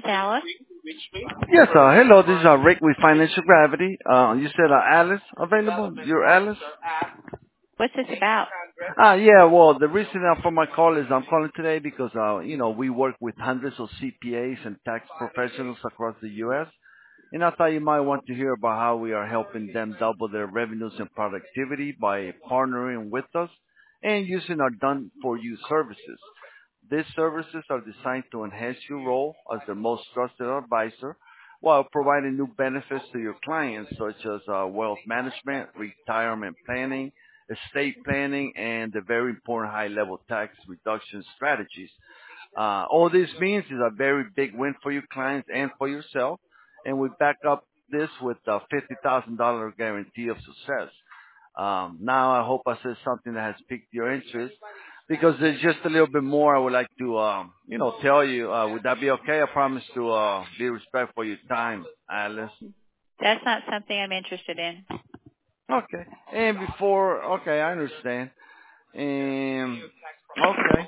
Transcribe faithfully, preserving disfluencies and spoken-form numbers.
Alice. Yes, uh, hello, this is uh, Rick with Financial Gravity. Uh, you said uh, Alice available? You're Alice? What's this about? Ah, yeah, well, the reason uh, for my call is I'm calling today because, uh, you know, we work with hundreds of C P As and tax professionals across the U S, and I thought you might want to hear about how we are helping them double their revenues and productivity by partnering with us and using our done-for-you services. These services are designed to enhance your role as the most trusted advisor while providing new benefits to your clients, such as uh, wealth management, retirement planning, estate planning, and the very important high-level tax reduction strategies. Uh, all this means is a very big win for your clients and for yourself, and we back up this with a fifty thousand dollars guarantee of success. Um, now I hope I said something that has piqued your interest because there's just a little bit more I would like to, um, you know, tell you. Uh, would that be okay? I promise to uh, be respectful of your time, Alice. That's not something I'm interested in. Okay. And before, okay, I understand. And okay.